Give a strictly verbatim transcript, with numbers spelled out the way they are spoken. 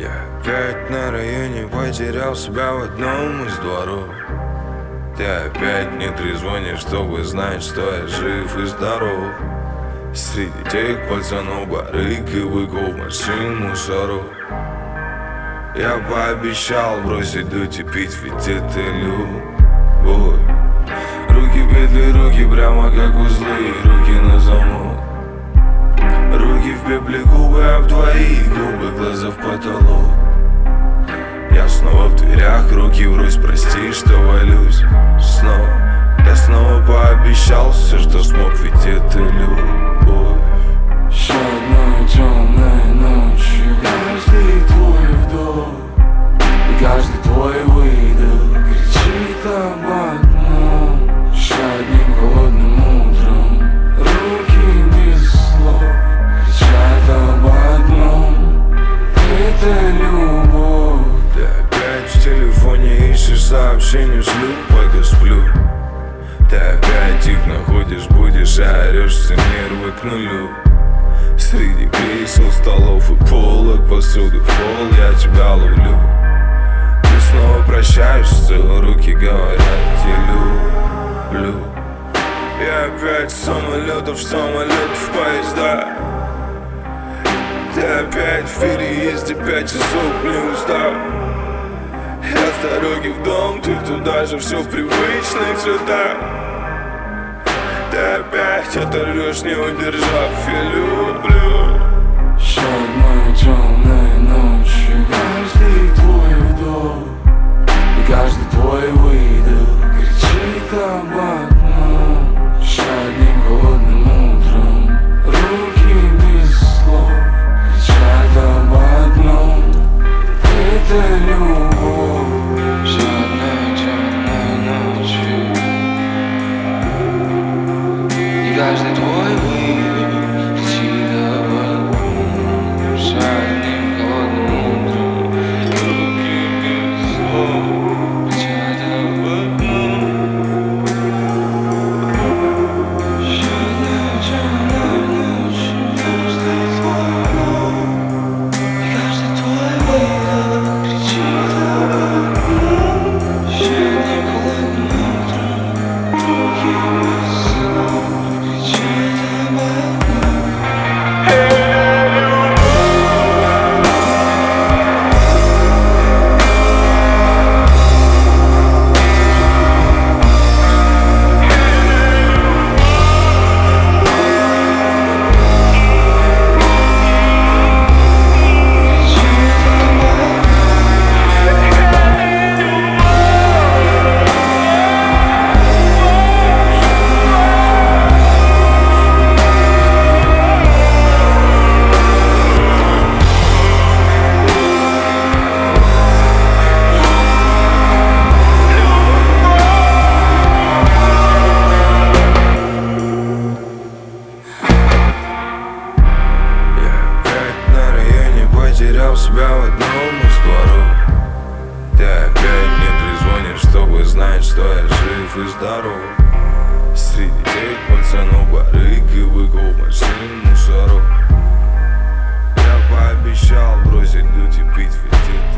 Я опять на районе потерял себя в одном из дворов. Ты опять не трезвонишь, чтобы знать, что я жив и здоров. Среди тех пацанов барыг и быков, машин, мусоров. Я пообещал бросить дуть и пить, ведь это любовь. Руки петли, руки прямо как узлы, руки на замок. Руки в пепле, губы об твои губы, глаза в потолок. Я снова в дверях, руки врозь, прости, что валюсь снова. Я снова пообещал все, что смог, ведь это любовь. Еще одной темной ночью каждый твой вдох и каждый твой выдох кричит об одном. Еще одним холодным утром руки без слов кричат об одном. Это любовь. Ты опять в телефоне ищешь сообщения, шлю, пока сплю. Ты опять их находишь, будешь, а орешь, все нервы к нулю. Среди кресел, столов и полок, посуды в пол я тебя ловлю. Ты снова прощаешься, руки говорят, я люблю. Я опять с самолетов, в самолет, в поезда. Ты опять в переезде, пять часов не устал. Я с дороги в дом, ты туда же, все в привычных цветах. Ты опять оторвешь, не удержав, я люблю. Еще одной темной ночью каждый твой вдох и каждый твой выдох кричит об одном. Еще одним холодным утром руки без слов кричат об одном. Это любовь. Еще одной темной ночью и каждый твой выдох кричит об одном. Еще одним холодным утром руки без слов кричат об одном. Еще одной темной ночью каждый твой вдох и каждый твой выдох кричит об одном. Еще одним холодным утром руки без слов кричат об одном. Потерял себя в одном из дворов. Ты опять не трезвонишь, чтобы знать, что я жив и здоров. Среди тех пацанов барыг и быков, машин, мусоров. Я пообещал бросить дуть и пить, ведь это